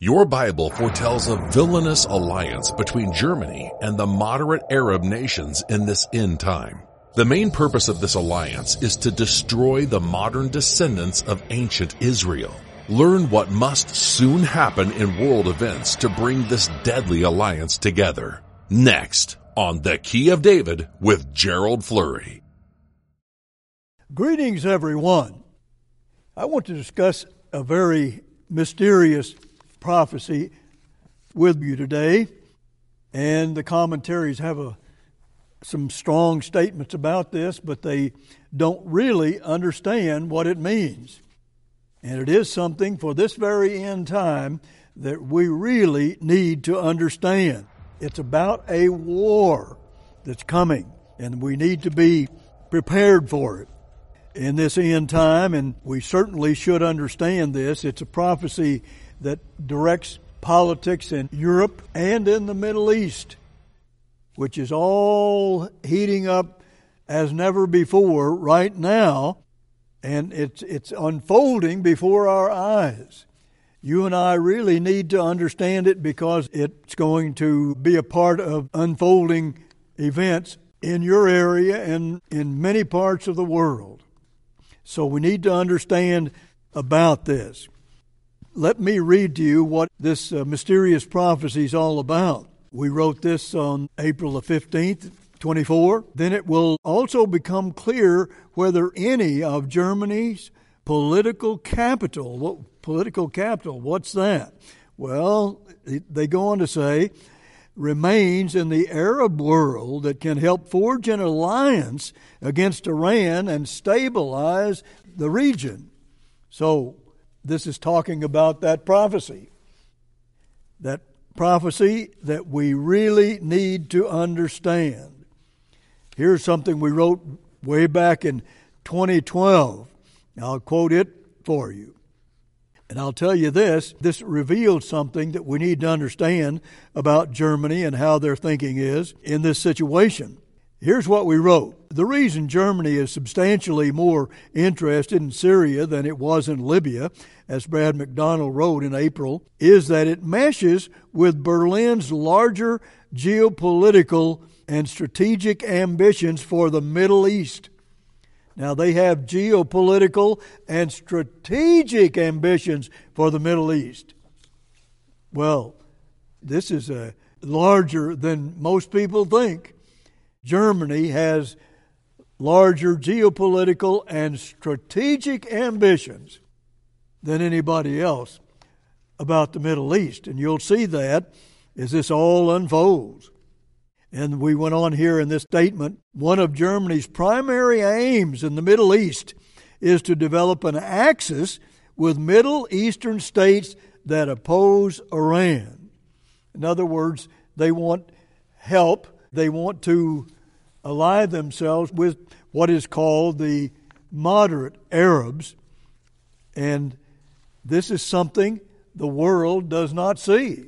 Your Bible foretells a villainous alliance between Germany and the moderate Arab nations in this end time. The main purpose of this alliance is to destroy the modern descendants of ancient Israel. Learn what must soon happen in world events to bring this deadly alliance together. Next on The Key of David with Gerald Flurry. Greetings, everyone. I want to discuss a very mysterious prophecy with you today, and the commentaries have some strong statements about this, but they don't really understand what it means. And it is something for this very end time that we really need to understand. It's about a war that's coming, and we need to be prepared for it in this end time, and we certainly should understand this. It's a prophecy that directs politics in Europe and in the Middle East, which is all heating up as never before right now, and it's unfolding before our eyes. You and I really need to understand it because it's going to be a part of unfolding events in your area and in many parts of the world. So we need to understand about this. Let me read to you what this mysterious prophecy is all about. We wrote this on April the 15th, 24. Then it will also become clear whether any of Germany's political capital, what's that? Well, they go on to say, remains in the Arab world that can help forge an alliance against Iran and stabilize the region. So, this is talking about that prophecy that we really need to understand. Here's something we wrote way back in 2012. I'll quote it for you. And I'll tell you this reveals something that we need to understand about Germany and how their thinking is in this situation. Here's what we wrote. The reason Germany is substantially more interested in Syria than it was in Libya, as Brad McDonald wrote in April, is that it meshes with Berlin's larger geopolitical and strategic ambitions for the Middle East. Now, they have geopolitical and strategic ambitions for the Middle East. Well, this is larger than most people think. Germany has larger geopolitical and strategic ambitions than anybody else about the Middle East. And you'll see that as this all unfolds. And we went on here in this statement, one of Germany's primary aims in the Middle East is to develop an axis with Middle Eastern states that oppose Iran. In other words, they want help. They want to ally themselves with what is called the moderate Arabs. And this is something the world does not see.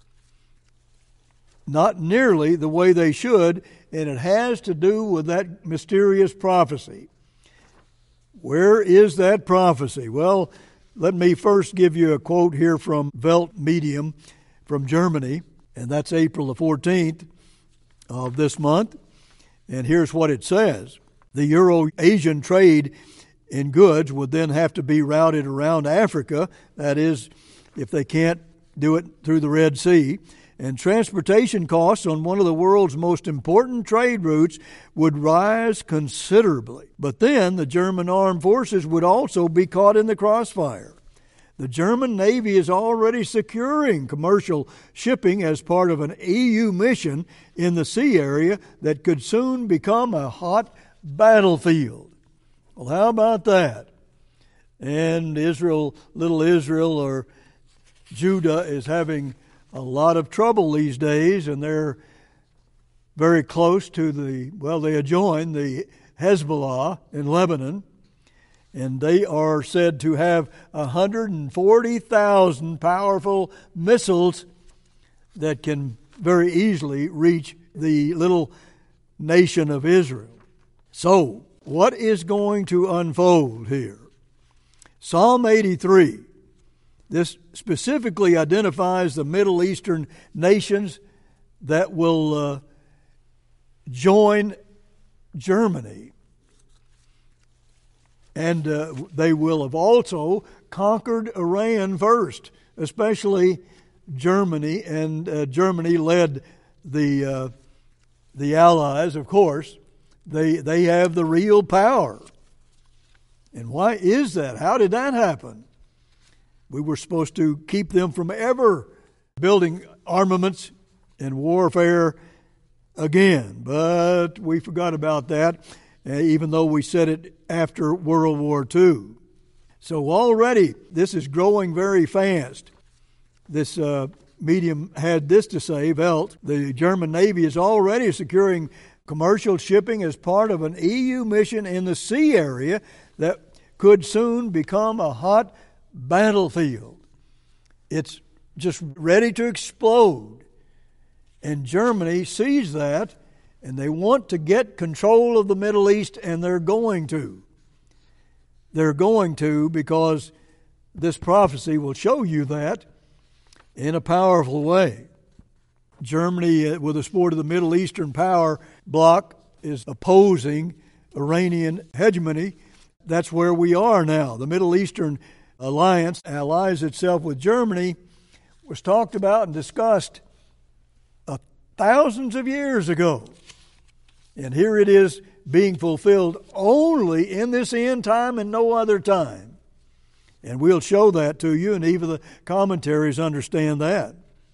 Not nearly the way they should, and it has to do with that mysterious prophecy. Where is that prophecy? Well, let me first give you a quote here from Welt Medium from Germany, and that's April the 14th of this month. And here's what it says. The Euro-Asian trade in goods would then have to be routed around Africa, that is, if they can't do it through the Red Sea. And transportation costs on one of the world's most important trade routes would rise considerably. But then the German armed forces would also be caught in the crossfire. The German Navy is already securing commercial shipping as part of an EU mission in the sea area that could soon become a hot battlefield. Well, how about that? And little Israel or Judah is having a lot of trouble these days, and they're very close to they adjoin the Hezbollah in Lebanon, and they are said to have 140,000 powerful missiles that can very easily reach the little nation of Israel. So, what is going to unfold here? Psalm 83 This specifically identifies the Middle Eastern nations that will join Germany. And they will have also conquered Iran first, especially Germany. And Germany led the Allies, of course. They have the real power. And why is that? How did that happen? We were supposed to keep them from ever building armaments and warfare again. But we forgot about that, even though we said it after World War II. So already this is growing very fast. This medium had this to say, Welt, the German Navy is already securing commercial shipping as part of an EU mission in the sea area that could soon become a hot battlefield. It's just ready to explode. And Germany sees that, and they want to get control of the Middle East, and they're going to. They're going to, because this prophecy will show you that in a powerful way. Germany, with the support of the Middle Eastern power bloc, is opposing Iranian hegemony. That's where we are now. The Middle Eastern alliance allies itself with Germany was talked about and discussed thousands of years ago. And here it is being fulfilled only in this end time and no other time. And we'll show that to you, and even the commentaries understand that.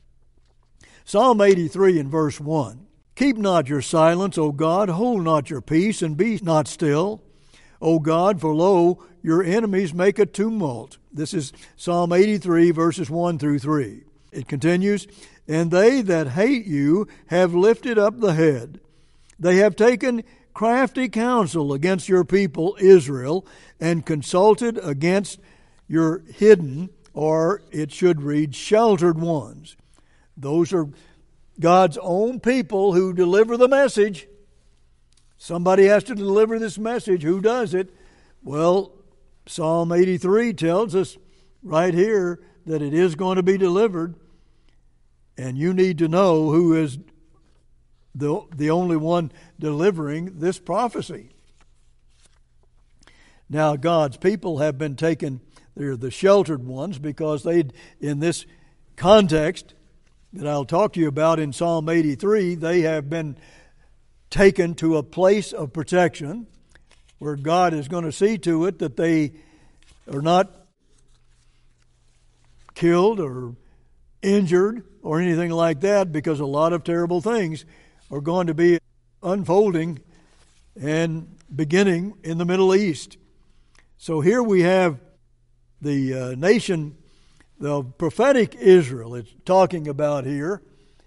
Psalm 83 and verse 1. Keep not your silence, O God, hold not your peace, and be not still. O God, for lo, your enemies make a tumult. This is Psalm 83, verses 1 through 3. It continues, and they that hate you have lifted up the head. They have taken crafty counsel against your people Israel, and consulted against your hidden, or it should read, sheltered ones. Those are God's own people who deliver the message. Somebody has to deliver this message. Who does it? Well, Psalm 83 tells us right here that it is going to be delivered. And you need to know who is the only one delivering this prophecy. Now, God's people have been taken, they're the sheltered ones, because they, in this context that I'll talk to you about in Psalm 83, they have been taken to a place of protection where God is going to see to it that they are not killed or injured or anything like that, because a lot of terrible things are going to be unfolding and beginning in the Middle East. So here we have the nation, the prophetic Israel it's talking about here,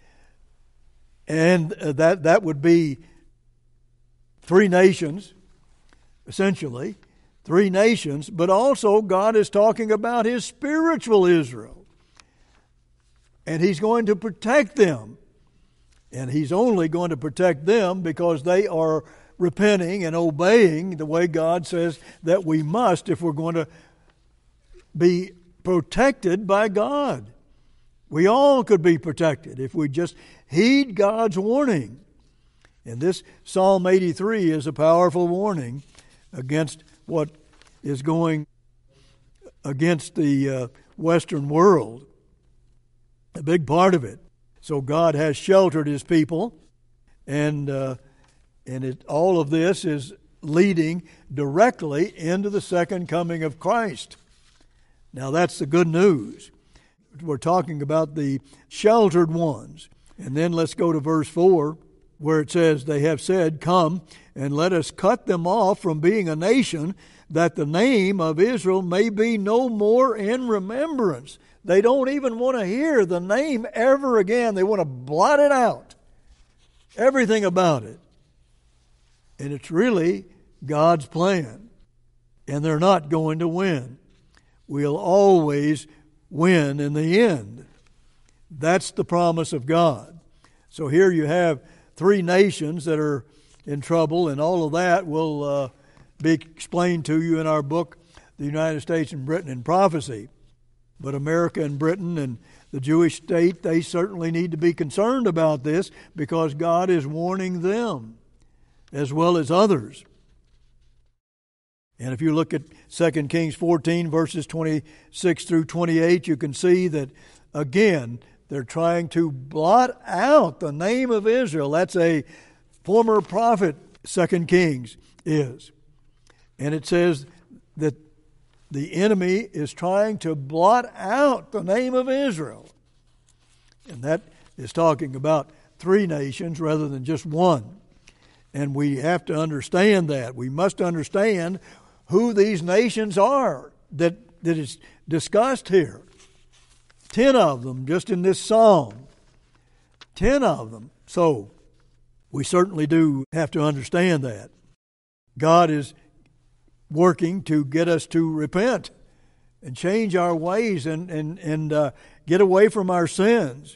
and that would be three nations, essentially, three nations, but also God is talking about His spiritual Israel. And He's going to protect them. And He's only going to protect them because they are repenting and obeying the way God says that we must if we're going to be protected by God. We all could be protected if we just heed God's warning. And this Psalm 83 is a powerful warning against what is going against the Western world. A big part of it. So God has sheltered His people, and all of this is leading directly into the second coming of Christ. Now that's the good news. We're talking about the sheltered ones. And then let's go to verse 4, where it says, they have said, come and let us cut them off from being a nation, that the name of Israel may be no more in remembrance. They don't even want to hear the name ever again. They want to blot it out. Everything about it. And it's really God's plan. And they're not going to win. We'll always win in the end. That's the promise of God. So here you have three nations that are in trouble, and all of that will be explained to you in our book, The United States and Britain in Prophecy. But America and Britain and the Jewish state, they certainly need to be concerned about this because God is warning them as well as others. And if you look at 2 Kings 14, verses 26 through 28, you can see that, again, they're trying to blot out the name of Israel. That's a former prophet, 2 Kings is. And it says that the enemy is trying to blot out the name of Israel. And that is talking about three nations rather than just one. And we have to understand that. We must understand who these nations are that is discussed here. 10 of them just in this psalm. 10 of them. So we certainly do have to understand that. God is working to get us to repent and change our ways and get away from our sins.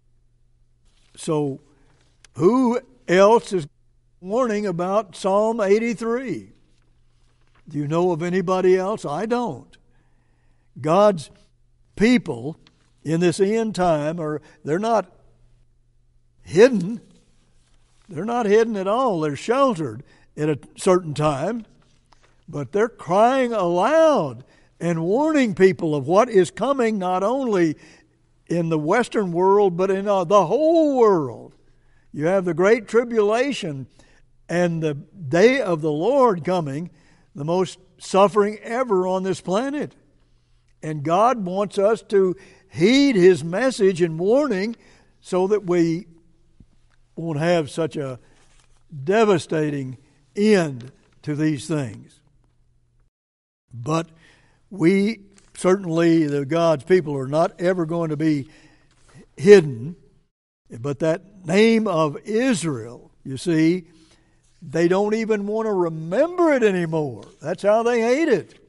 So who else is warning about Psalm 83? Do you know of anybody else? I don't. God's people in this end time they're not hidden. They're not hidden at all. They're sheltered at a certain time. But they're crying aloud and warning people of what is coming not only in the Western world, but in the whole world. You have the Great Tribulation and the day of the Lord coming, the most suffering ever on this planet. And God wants us to heed His message and warning so that we won't have such a devastating end to these things. But we certainly, the God's people, are not ever going to be hidden. But that name of Israel, you see, they don't even want to remember it anymore. That's how they hate it.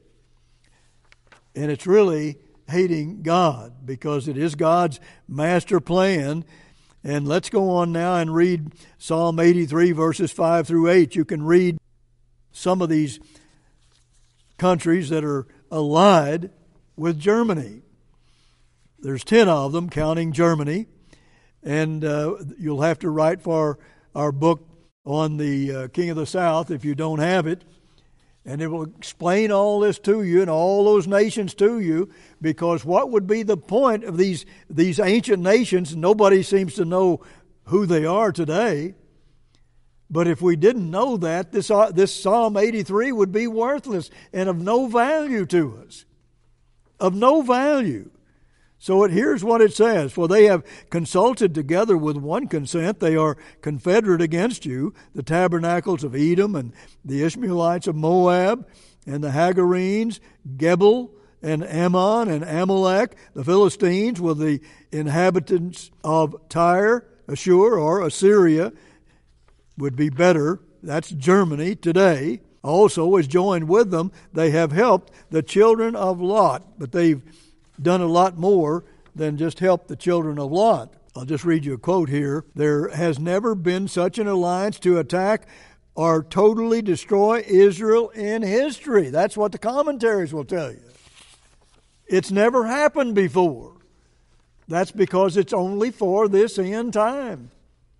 And it's really hating God because it is God's master plan. And let's go on now and read Psalm 83, verses 5 through 8. You can read some of these countries that are allied with Germany. There's 10 of them, counting Germany. And you'll have to write for our book on the King of the South if you don't have it. And it will explain all this to you and all those nations to you, because what would be the point of these ancient nations? Nobody seems to know who they are today. But if we didn't know that, this Psalm 83 would be worthless and of no value to us. Of no value. So here's what it says. For they have consulted together with one consent. They are confederate against you, the tabernacles of Edom and the Ishmaelites of Moab and the Hagarenes, Gebel and Ammon and Amalek, the Philistines with the inhabitants of Tyre, Ashur or Assyria, would be better. That's Germany today. Also is joined with them. They have helped the children of Lot, but they've done a lot more than just help the children of Lot. I'll just read you a quote here. There has never been such an alliance to attack or totally destroy Israel in history. That's what the commentaries will tell you. It's never happened before. That's because it's only for this end time.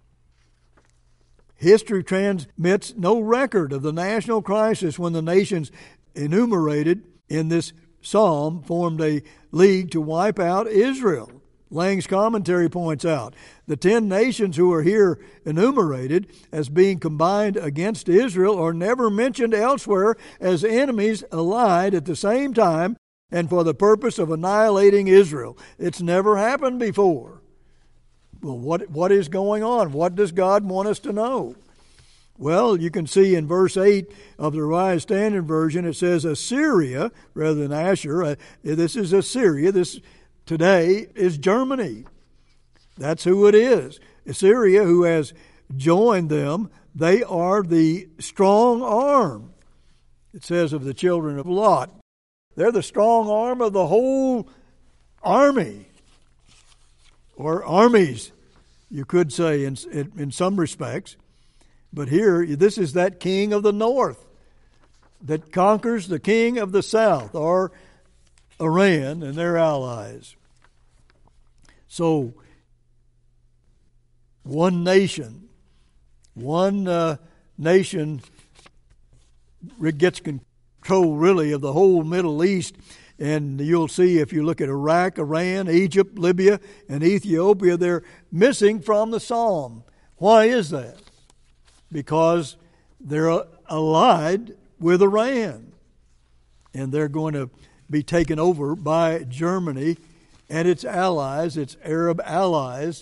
History transmits no record of the national crisis when the nations enumerated in this psalm formed a league to wipe out Israel. Lang's commentary points out the 10 nations who are here enumerated as being combined against Israel are never mentioned elsewhere as enemies allied at the same time and for the purpose of annihilating Israel. It's never happened before. Well, what is going on? What does God want us to know? Well, you can see in verse 8 of the Revised Standard Version, it says Assyria rather than Ashur. This is Assyria. This today is Germany. That's who it is. Assyria, who has joined them, they are the strong arm. It says of the children of Lot. They're the strong arm of the whole army. Or armies, you could say in some respects. But here, this is that king of the north that conquers the king of the south, or Iran and their allies. So, one nation gets control really of the whole Middle East. And you'll see if you look at Iraq, Iran, Egypt, Libya, and Ethiopia, they're missing from the psalm. Why is that? Because they're allied with Iran. And they're going to be taken over by Germany and its allies, its Arab allies,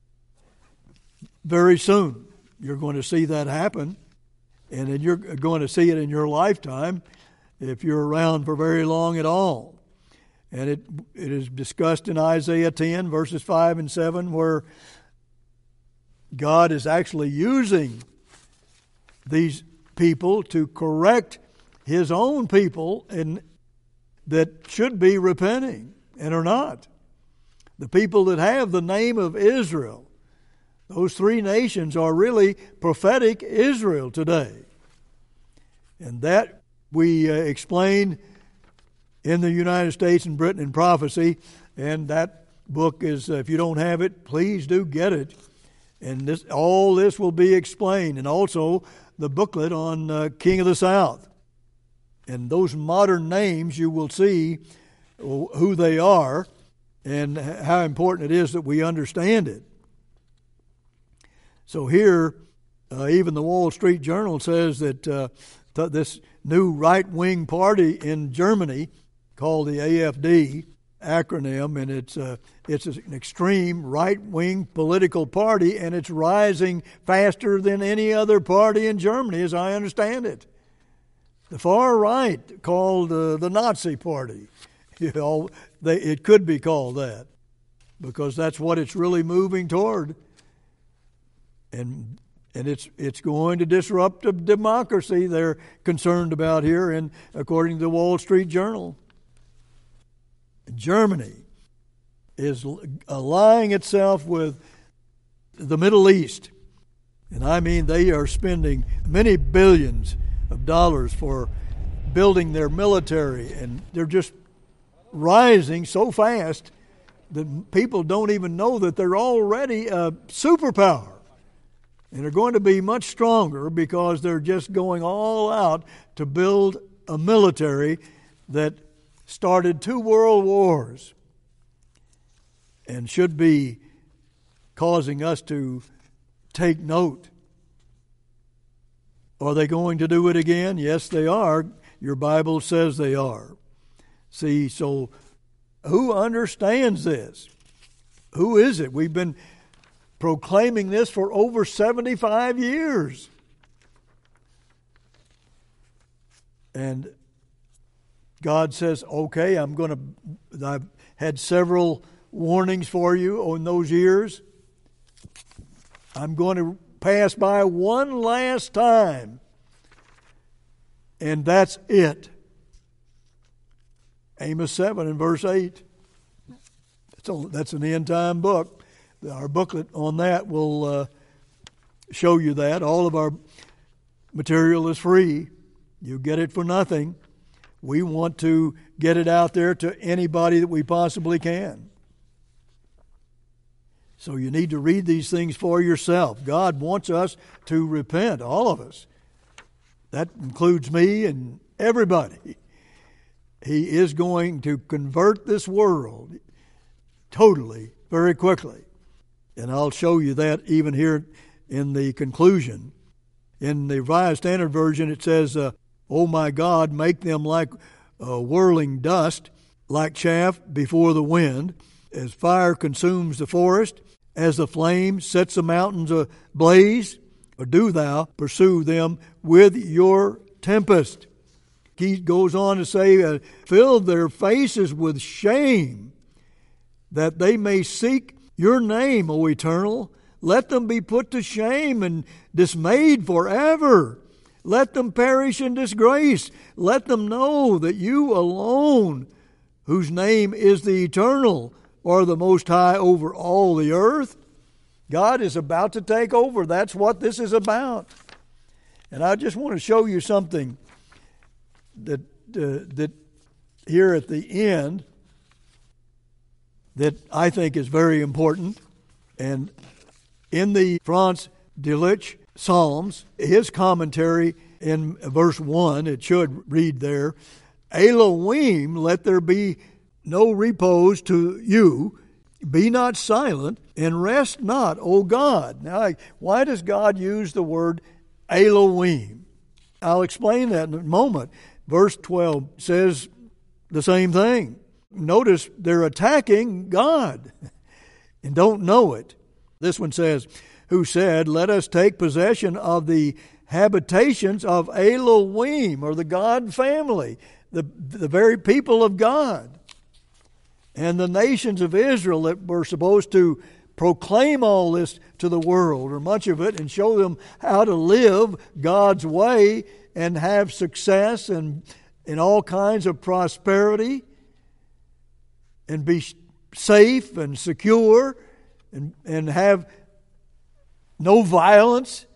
very soon. You're going to see that happen. And then you're going to see it in your lifetime if you're around for very long at all. And it is discussed in Isaiah 10, verses 5 and 7, where God is actually using these people to correct His own people and that should be repenting and are not. The people that have the name of Israel, those three nations are really prophetic Israel today. And that we explain in the United States and Britain in Prophecy. And that book is, if you don't have it, please do get it. And all this will be explained. And also the booklet on King of the South. And those modern names, you will see who they are and how important it is that we understand it. So here, even the Wall Street Journal says that this new right-wing party in Germany called the AfD acronym, and it's an extreme right-wing political party, and it's rising faster than any other party in Germany, as I understand it. The far right, called the Nazi Party, it could be called that, because that's what it's really moving toward. And it's going to disrupt a democracy they're concerned about here, and according to the Wall Street Journal. Germany is allying itself with the Middle East. And I mean, they are spending many billions of dollars for building their military, and they're just rising so fast that people don't even know that they're already a superpower. And they're going to be much stronger because they're just going all out to build a military that started 2 world wars and should be causing us to take note. Are they going to do it again? Yes, they are. Your Bible says they are. See, so who understands this? Who is it? We've been proclaiming this for over 75 years. And God says, okay, I've had several warnings for you in those years. I'm going to pass by one last time. And that's it. Amos 7 and verse 8. That's an end-time book. Our booklet on that will show you that. All of our material is free. You get it for nothing. We want to get it out there to anybody that we possibly can. So you need to read these things for yourself. God wants us to repent, all of us. That includes me and everybody. He is going to convert this world totally, very quickly. And I'll show you that even here in the conclusion. In the Revised Standard Version, it says, "Oh my God, make them like whirling dust, like chaff before the wind, as fire consumes the forest, as the flame sets the mountains ablaze, or do thou pursue them with your tempest." He goes on to say, "Fill their faces with shame, that they may seek your name, O Eternal. Let them be put to shame and dismayed forever. Let them perish in disgrace. Let them know that you alone, whose name is the Eternal, are the Most High over all the earth." God is about to take over. That's what this is about. And I just want to show you something that here at the end that I think is very important. And in the Franz Delitzsch Psalms, his commentary in verse 1, it should read there, Elohim, let there be no repose to you, be not silent, and rest not, O God. Now, why does God use the word Elohim? I'll explain that in a moment. Verse 12 says the same thing. Notice they're attacking God and don't know it. This one says, who said, let us take possession of the habitations of Elohim, or the God family, the very people of God. And the nations of Israel that were supposed to proclaim all this to the world, or much of it, and show them how to live God's way and have success and in all kinds of prosperity and be safe and secure and have no violence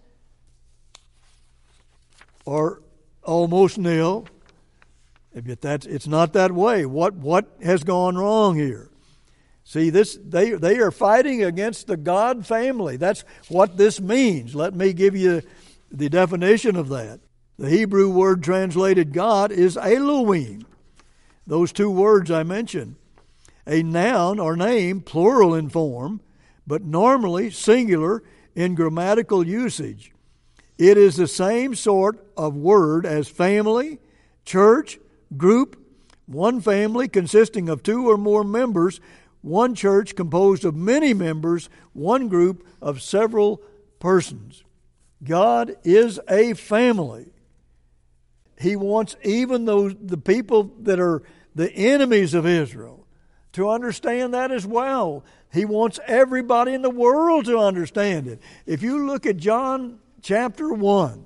or almost nil. But it's not that way. What has gone wrong here? See, they are fighting against the God family. That's what this means. Let me give you the definition of that. The Hebrew word translated God is Elohim. Those two words I mentioned. A noun or name, plural in form, but normally singular in grammatical usage. It is the same sort of word as family, church, group, one family consisting of two or more members, one church composed of many members, one group of several persons. God is a family. He wants even the people that are the enemies of Israel to understand that as well. He wants everybody in the world to understand it. If you look at John chapter 1,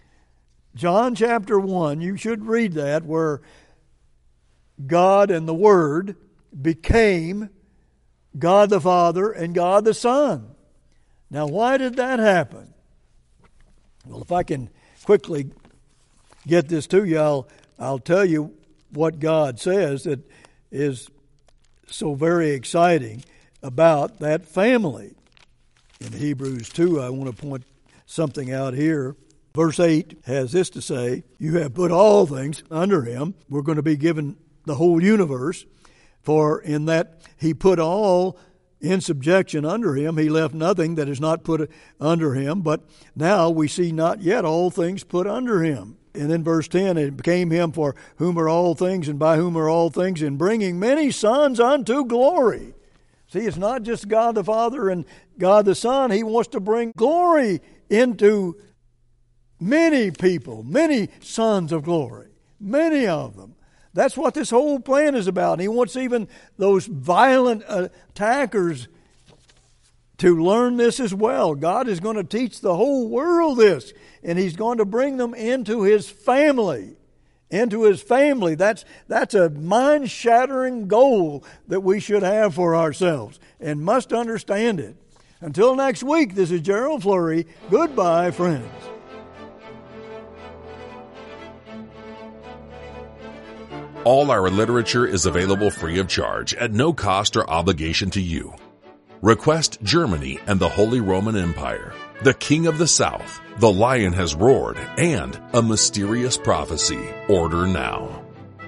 you should read that, where God and the Word became God the Father and God the Son. Now, why did that happen? Well, if I can quickly get this to you, I'll tell you what God says that is so very exciting about that family. In Hebrews 2, I want to point something out here. Verse 8 has this to say, you have put all things under him. We're going to be given the whole universe. For in that he put all in subjection under him, he left nothing that is not put under him. But now we see not yet all things put under him. And then verse 10, it became him for whom are all things and by whom are all things, in bringing many sons unto glory. See, it's not just God the Father and God the Son. He wants to bring glory into many people, many sons of glory, many of them. That's what this whole plan is about. And he wants even those violent attackers to learn this as well. God is going to teach the whole world this, and he's going to bring them into his family. Into his family. That's a mind-shattering goal that we should have for ourselves and must understand it. Until next week, this is Gerald Flurry. Goodbye, friends. All our literature is available free of charge at no cost or obligation to you. Request Germany and the Holy Roman Empire, The King of the South, The Lion Has Roared, and A Mysterious Prophecy. Order now.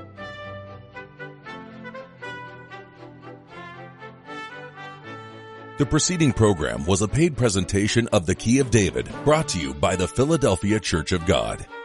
The preceding program was a paid presentation of The Key of David, brought to you by the Philadelphia Church of God.